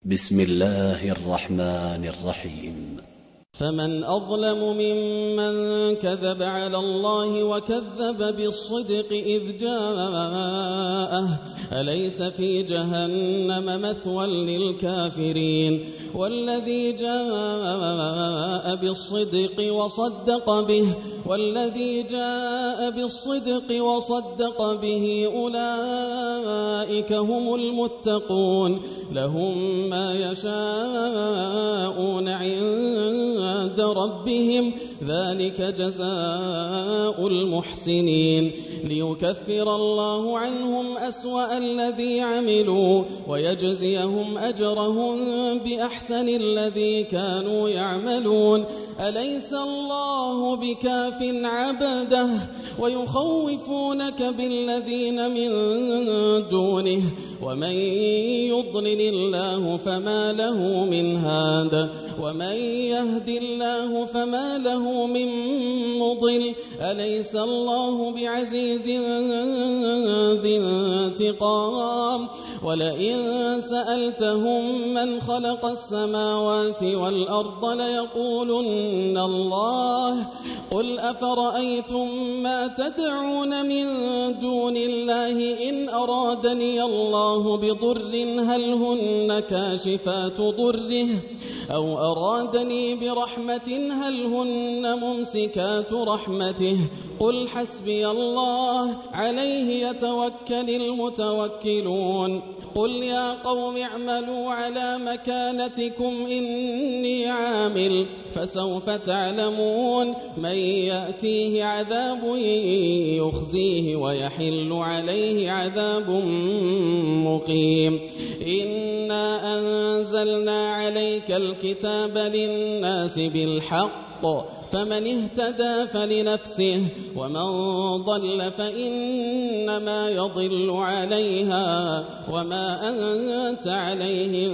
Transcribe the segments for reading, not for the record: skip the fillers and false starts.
بسم الله الرحمن الرحيم. فمن أظلم ممن كذب على الله وكذب بالصدق إذ جاءه أليس في جهنم مثوى للكافرين والذي جاء بالصدق وصدق به أولئك هم المتقون لهم ما يشاءون عند ربهم ذلك جزاء المحسنين ليكفر الله عنهم أسوأ الذي عملوا ويجزيهم أجرهم بأحسن الذي كانوا يعملون أليس الله بكاف عبده ويخوفونك بالذين من دونه ومن يضلل الله فما له من هاد ومن يهد الله فما له من مضل أليس الله بعزيز ذي انتقام ولئن سألتهم من خلق السماوات والأرض ليقولن الله قل أفرأيتم ما تدعون من دون الله إن أرادني الله بضر هل هن كاشفات ضره أو أرادني برحمة هل هن ممسكات رحمته قل حسبي الله عليه يتوكل المتوكلون قل يا قوم اعملوا على مكانتكم إني عامل فسوف تعلمون من يأتيه عذاب يخزيه ويحل عليه عذاب مقيم إنا أنزلنا عليك الكتاب للناس بالحق فمن اهتدى فلنفسه ومن ضل فإنما يضل عليها وما أنت عليهم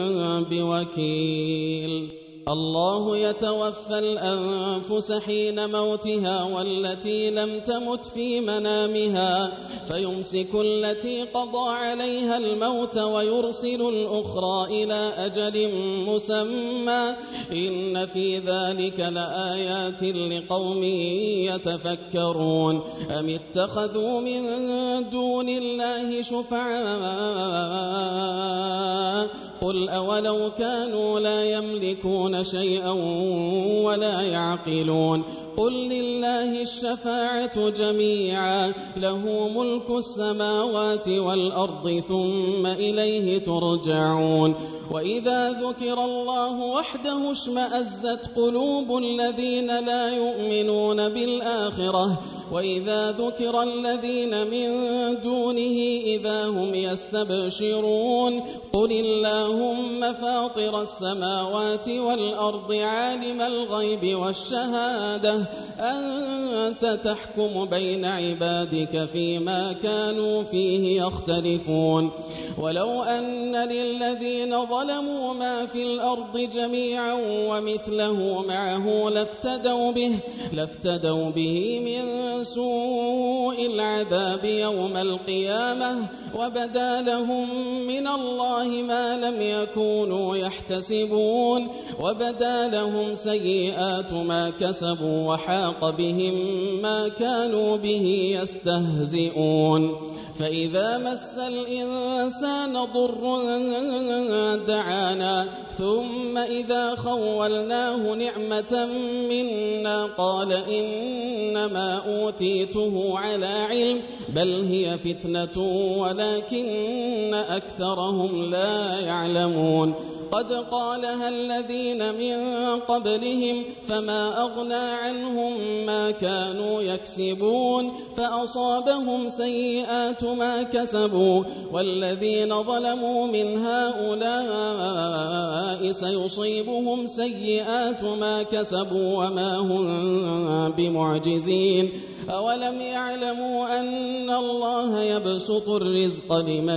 بوكيل الله يتوفى الأنفس حين موتها والتي لم تمت في منامها فيمسك التي قضى عليها الموت ويرسل الأخرى إلى أجل مسمى إن في ذلك لآيات لقوم يتفكرون أم اتخذوا من دون الله شفعاء قل أولو كانوا لا يملكون شيئا ولا يعقلون قل لله الشفاعة جميعا له ملك السماوات والأرض ثم إليه ترجعون وإذا ذكر الله وحده اشمأزت قلوب الذين لا يؤمنون بالآخرة وإذا ذكر الذين من دونه إذا هم يستبشرون قل اللهم فاطر السماوات والأرض عالم الغيب والشهادة أنت تحكم بين عبادك فيما كانوا فيه يختلفون ولو أن للذين ظلموا ما في الأرض جميعا ومثله معه لافتدوا به من سوء العذاب يوم القيامة وبدا لهم من الله ما لم يكونوا يحتسبون وبدا لهم سيئات ما كسبوا وحاق بهم ما كانوا به يستهزئون فإذا مس الإنسان ضر دعانا ثم إذا خولناه نعمة منا قال إنما أوتيته على علم بل هي فتنة ولكن أكثرهم لا يعلمون قد قالها الذين من قبلهم فما أغنى عنهم ما كانوا يكسبون فأصابهم سيئات ما كسبوا والذين ظلموا من هؤلاء سيصيبهم سيئات ما كسبوا وما هم بمعجزين أولم يعلموا أن الله يبسط الرزق لمن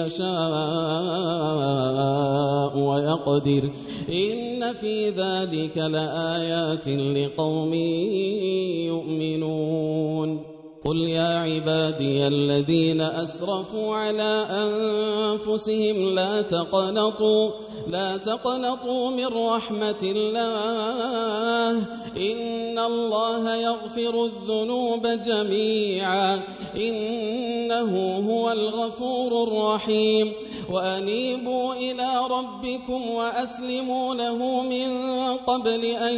يشاء ويقدر إن في ذلك لآيات لقوم يؤمنون قل يا عبادي الذين أسرفوا على أنفسهم لا تقنطوا من رحمة الله إن الله يغفر الذنوب جميعا إنه هو الغفور الرحيم وأنيبوا إلى ربكم وأسلموا له من قبل أن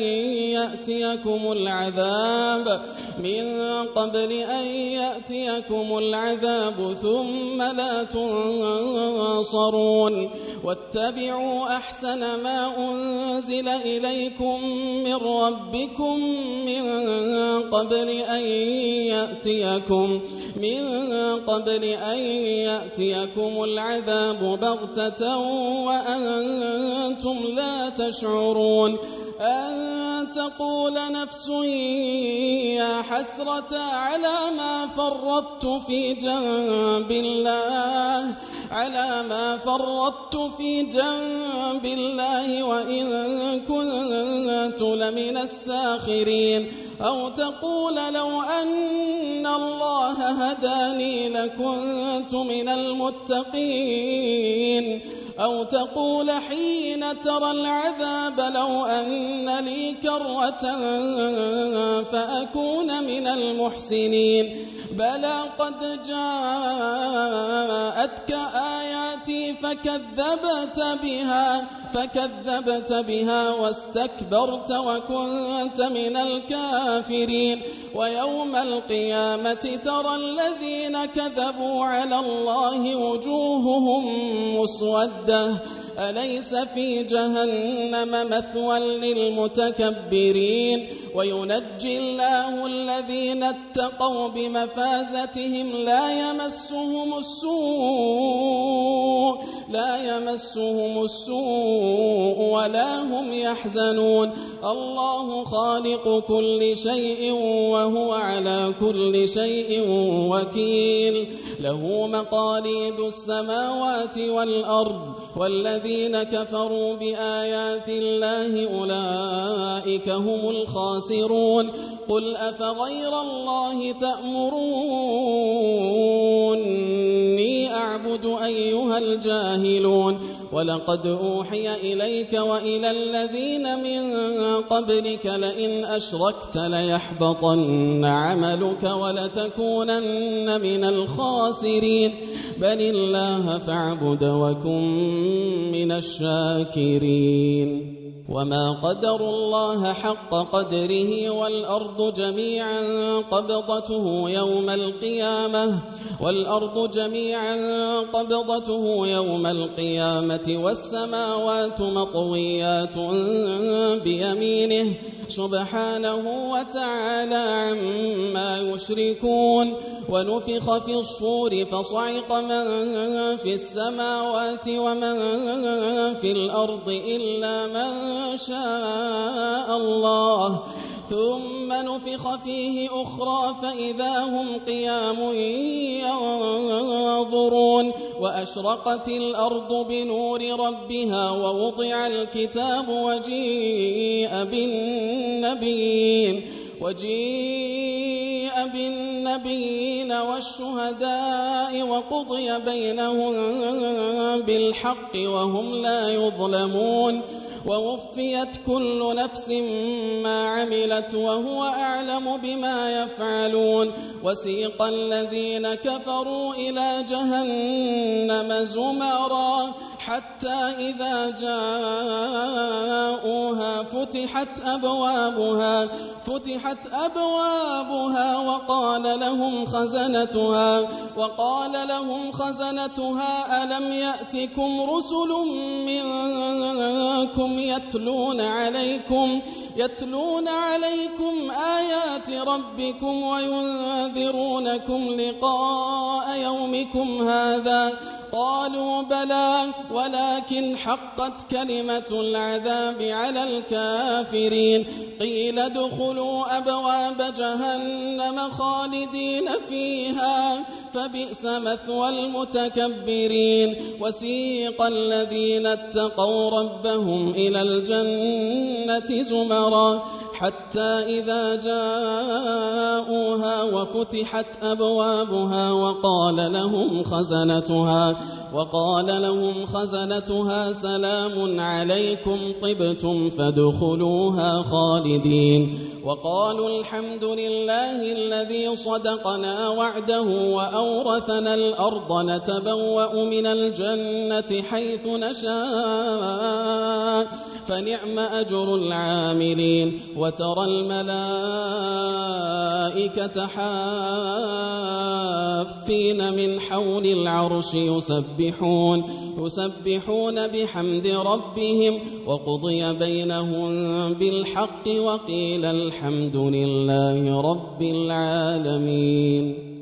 يأتيكم العذاب ثم لا تنصرون واتبعوا أحسن ما أنزل إليكم من ربكم من قبل أن يأتيكم العذاب بغتة وأنتم لا تشعرون أن تقول نفس يا حسرة على ما فرطت في جنب الله وإن كنت لمن الساخرين أو تقول لو أن الله هداني لكنت من المتقين أو تقول حين ترى العذاب لو أن لي كرة فأكون من المحسنين بلى قد جاءتك آياتي فكذبت بها واستكبرت وكنت من الكافرين ويوم القيامة ترى الذين كذبوا على الله وجوههم مسودة أليس في جهنم مثوى للمتكبرين وينجي الله الذين اتقوا بمفازتهم لا يمسهم السوء ولا هم يحزنون الله خالق كل شيء وهو على كل شيء وكيل له مقاليد السماوات والأرض والذين كفروا بآيات الله أولئك هم الخاسرون قل أفغير الله تأمروني أعبد أيها الجاهلون ولقد أوحي إليك وإلى الذين من قبلك لئن أشركت ليحبطن عملك ولتكونن من الخاسرين بل الله فاعبد وكن من الشاكرين وما قدروا الله حق قدره والأرض جميعا قبضته يوم القيامة والسماوات مطويات بيمينه سبحانه وتعالى عما يشركون ونفخ في الصور فصعق من في السماوات ومن في الأرض إلا من شاء الله ثم نفخ فيه أخرى فإذا هم قيام ينظرون وأشرقت الأرض بنور ربها ووضع الكتاب وجيء بالنبيين والشهداء وقضي بينهم بالحق وهم لا يظلمون ووفيت كل نفس ما عملت وهو أعلم بما يفعلون وسيق الذين كفروا إلى جهنم زمرا حتى إذا جاءوها فتحت أبوابها وقال لهم خزنتها ألم يأتكم رسل منكم يتلون عليكم آيات ربكم وينذرونكم لقاء يومكم هذا قالوا بلى ولكن حقت كلمة العذاب على الكافرين قيل ادخلوا أبواب جهنم خالدين فيها فبئس مثوى المتكبرين وسيق الذين اتقوا ربهم إلى الجنة زمرا حتى إذا جاءوها وفتحت أبوابها وقال لهم خزنتها سلام عليكم طبتم فادخلوها خالدين وقالوا الحمد لله الذي صدقنا وعده وأورثنا الأرض نتبوأ من الجنة حيث نشاء فنعم أجر العاملين وترى الملائكة حافين من حول العرش يسبحون بحمد ربهم وقضي بينهم بالحق وقيل الحمد لله رب العالمين.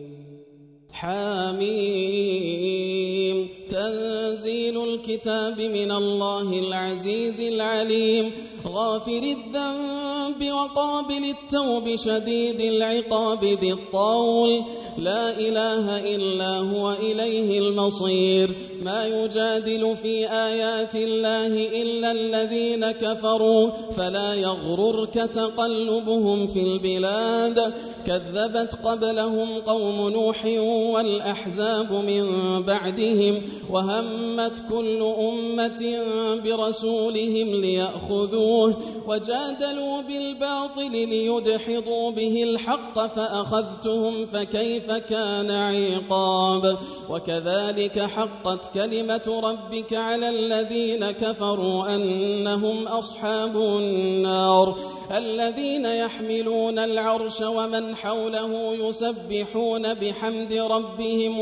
حميم تنزيل الكتاب من الله العزيز العليم غافر الذنب وقابل التوب شديد العقاب ذي الطول لا إله إلا هو إليه المصير ما يجادل في آيات الله إلا الذين كفروا فلا يغررك تقلبهم في البلاد كذبت قبلهم قوم نوح والأحزاب من بعدهم وهمت كل أمة برسولهم ليأخذوه وجادلوا بالباطل ليدحضوا به الحق فأخذتهم فكيف كان عقاب وكذلك حقت كلمة ربك على الذين كفروا أنهم أصحاب النار الذين يحملون العرش ومن حوله يسبحون بحمد ربهم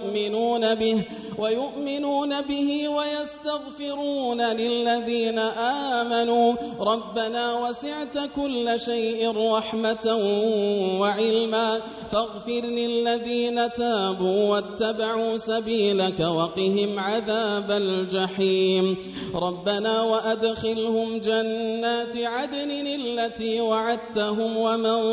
ويؤمنون به ويستغفرون للذين آمنوا ربنا وسعت كل شيء رحمة وعلما فاغفر للذين تابوا واتبعوا سبيلك وقهم عذاب الجحيم ربنا وأدخلهم جنات عدن التي وعدتهم ومن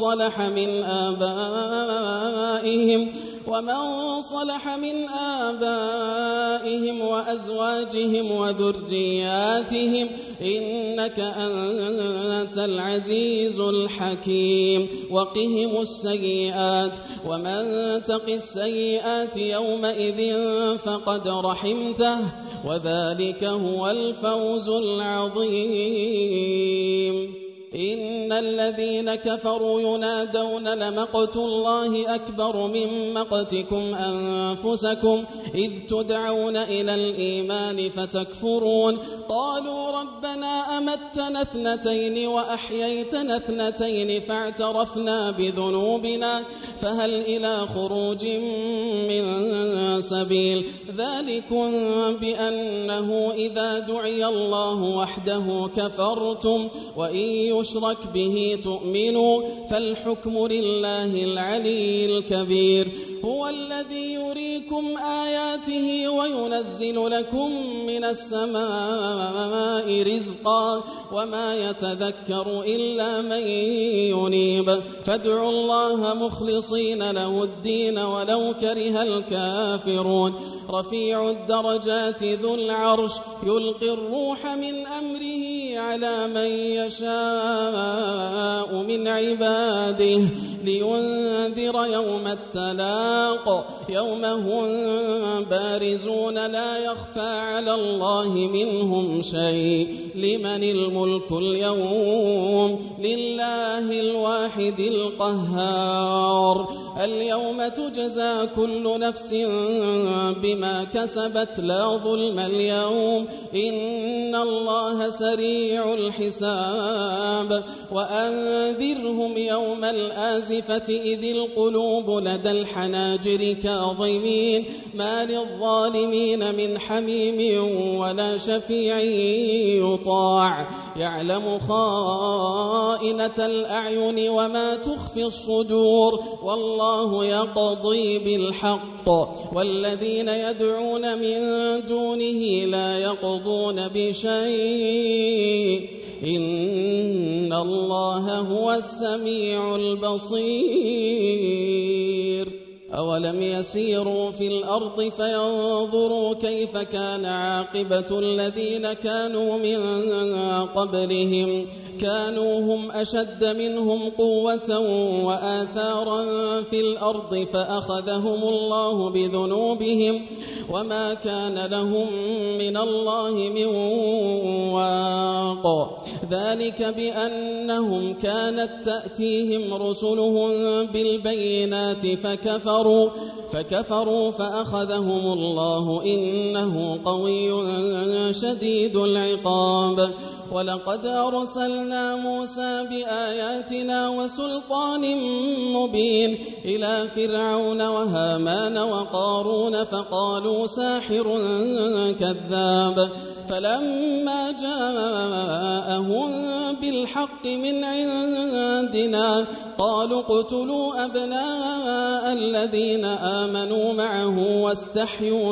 صلح من آبائهم وأزواجهم وذرياتهم إنك أنت العزيز الحكيم وقهم السيئات ومن تق السيئات يومئذ فقد رحمته وذلك هو الفوز العظيم. إن الذين كفروا ينادون لمقت الله أكبر من مقتكم أنفسكم إذ تدعون إلى الإيمان فتكفرون قالوا ربنا أمتنا اثنتين وأحييتنا اثنتين فاعترفنا بذنوبنا فهل إلى خروج من سبيل ذلكم بأنه إذا دعي الله وحده كفرتم وإن يشرك به تؤمنوا فالحكم لله العلي الكبير هو الذي يريكم آياته وينزل لكم من السماء رزقا وما يتذكر إلا من ينيب فادعوا الله مخلصين له الدين ولو كره الكافرون رفيع الدرجات ذو العرش يلقي الروح من أمره على من يشاء من عباده لينذر يوم التلاق يوم هم بارزون لا يخفى على الله منهم شيء لمن الملك اليوم لله الواحد القهار اليوم تجزى كل نفس بما كسبت لا ظلم اليوم إن الله سريع الحساب وأنذرهم يوم الآزفة إذ القلوب لدى الحناجر كاظمين ما للظالمين من حميم ولا شفيع يطاع يعلم خائنة الأعين وما تخفي الصدور والله يقضي بالحق والذين يدعون من دونه لا يقضون بشيء إن الله هو السميع البصير أولم يسيروا في الأرض فينظروا كيف كان عاقبة الذين كانوا من قبلهم كانوا هم أشد منهم قوة وآثارا في الأرض فأخذهم الله بذنوبهم وما كان لهم من الله من واق ذلك بأنهم كانت تأتيهم رسلهم بالبينات فكفروا فأخذهم الله إنه قوي شديد العقاب ولقد أرسلنا موسى بآياتنا وسلطان مبين إلى فرعون وهامان وقارون فقالوا ساحر كذاب فلما جاءهم بالحق من عندنا قالوا اقتلوا أبناء الذين آمنوا معه واستحيوا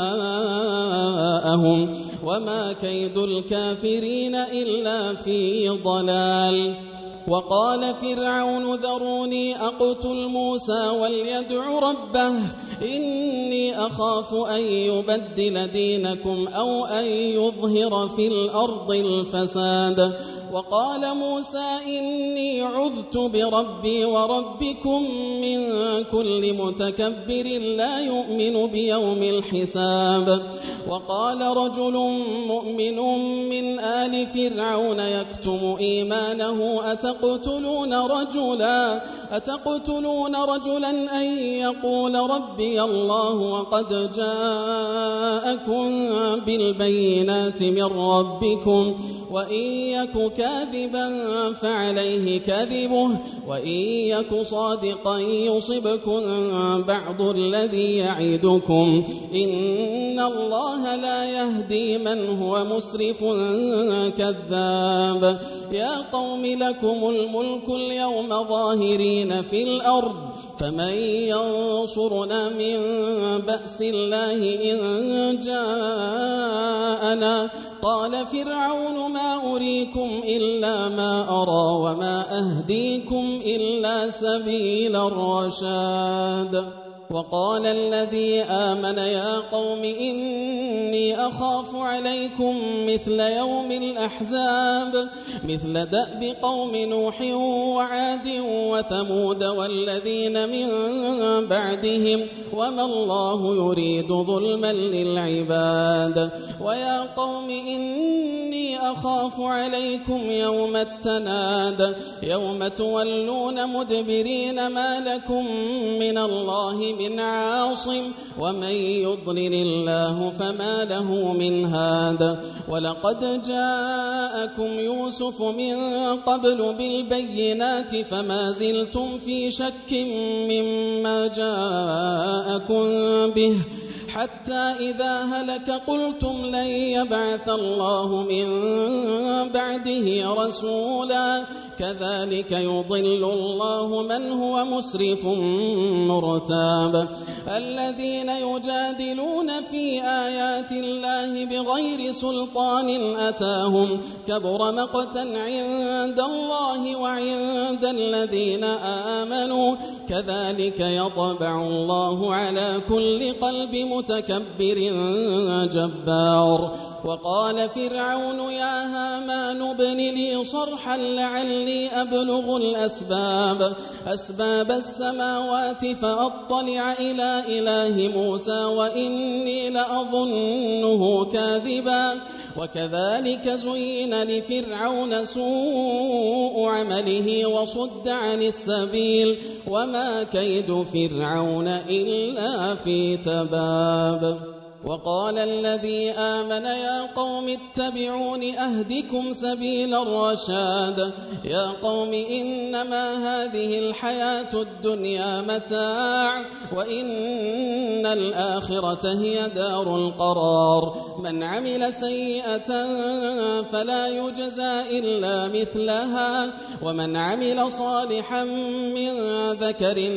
نساءهم وما كيد الكافرين إلا في ضلال وقال فرعون ذروني أقتل موسى وليدع ربه إني أخاف أن يبدل دينكم أو أن يظهر في الأرض الفساد وقال موسى إني عذت بربي وربكم من كل متكبر لا يؤمن بيوم الحساب وقال رجل مؤمن من آل فرعون يكتم إيمانه أتقتلون رجلا أن يقول ربي الله وقد جاءكم بالبينات من ربكم وإن يك كاذبا فعليه كذبه وإن يك صادقا يصبكم بعض الذي يعدكم إن الله لا يهدي من هو مسرف كذاب يا قوم لكم الملك اليوم ظاهرين في الأرض فمن ينصرنا من بأس الله إن جاءنا قال فرعون ما أريكم إلا ما أرى وما أهديكم إلا سبيل الرشاد وقال الذي آمن يا قوم إني أخاف عليكم مثل يوم الأحزاب مثل دأب قوم نوح وعاد وثمود والذين من بعدهم وما الله يريد ظلما للعباد ويا قوم إني أخاف عليكم يوم التناد يوم تولون مدبرين ما لكم من الله من عاصم ومن يضلل الله فما له من هاد ولقد جاءكم يوسف من قبل بالبينات فما زلتم في شك مما جاءكم به حتى إذا هلك قلتم لن يبعث الله من بعده رسولا كذلك يضل الله من هو مسرف مرتاب الذين يجادلون في آيات الله بغير سلطان أتاهم كبر مقتا عند الله وعند الذين آمنوا كذلك يطبع الله على كل قلب متكبر جبار وقال فرعون يا هامان ابن لي صرحا لعلي أبلغ أسباب السماوات فأطلع إلى إله موسى وإني لأظنه كاذبا وكذلك زين لفرعون سوء عمله وصد عن السبيل وما كيد فرعون إلا في تباب وقال الذي آمن يا قوم اتبعون أهدكم سبيل الرشاد يا قوم إنما هذه الحياة الدنيا متاع وإن الآخرة هي دار القرار من عمل سيئة فلا يجزى إلا مثلها ومن عمل صالحا من ذكر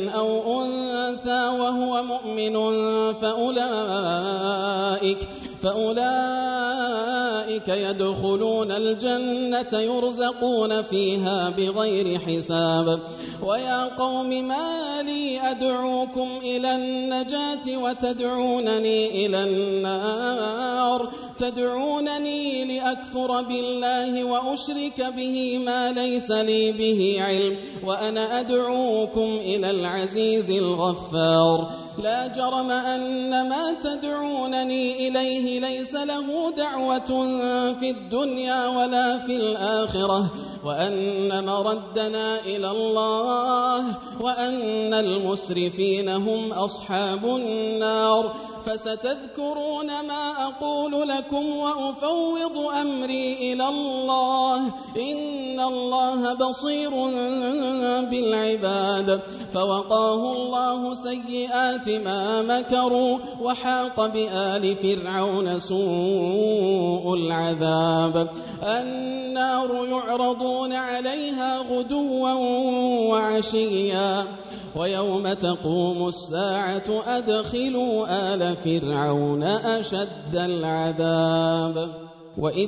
فأولئك يدخلون الجنة يرزقون فيها بغير حساب. ويا قوم ما لي أدعوكم إلى النجاة وتدعونني إلى النار تدعونني لأكفر بالله وأشرك به ما ليس لي به علم وأنا أدعوكم إلى العزيز الغفار. لا جرم أن ما تدعونني إليه ليس له دعوة في الدنيا ولا في الآخرة وأن مردنا إلى الله وأن المسرفين هم أصحاب النار. فستذكرون ما أقول لكم وأفوض أمري إلى الله إن الله بصير بالعباد. فوقاه الله سيئات ما مكروا وحاق بآل فرعون سوء العذاب. النار يعرضون عليها غدوا وعشيا ويوم تقوم الساعة أدخلوا آل فرعون أشد العذاب. وإذ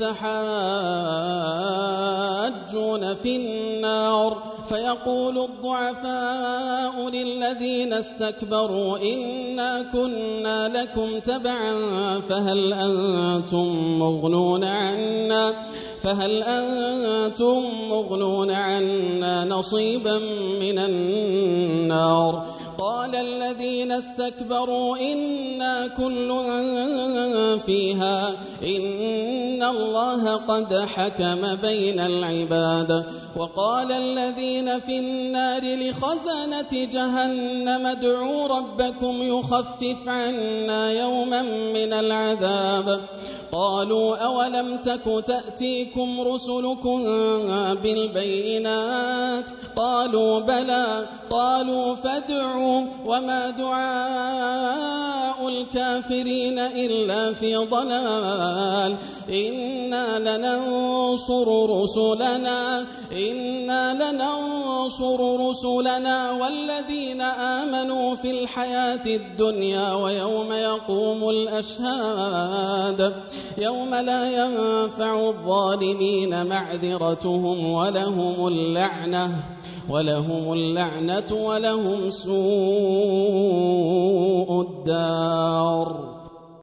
يتحاجون في النار فيقول الضعفاء للذين استكبروا إنا كنا لكم تبعا فهل أنتم مغنون عنا نصيبا من النار. قال الذين استكبروا إنا كل فيها إن الله قد حكم بين العباد. وقال الذين في النار لخزنة جهنم ادعوا ربكم يخفف عنا يوما من العذاب. قالوا أولم تك تأتيكم رسلكم بالبينات قالوا بلى قالوا فادعوا وما دعاء الكافرين إلا في ضلال. إنا لننصر رسلنا والذين آمنوا في الحياة الدنيا ويوم يقوم الأشهاد يوم لا ينفع الظالمين معذرتهم ولهم اللعنة ولهم سوء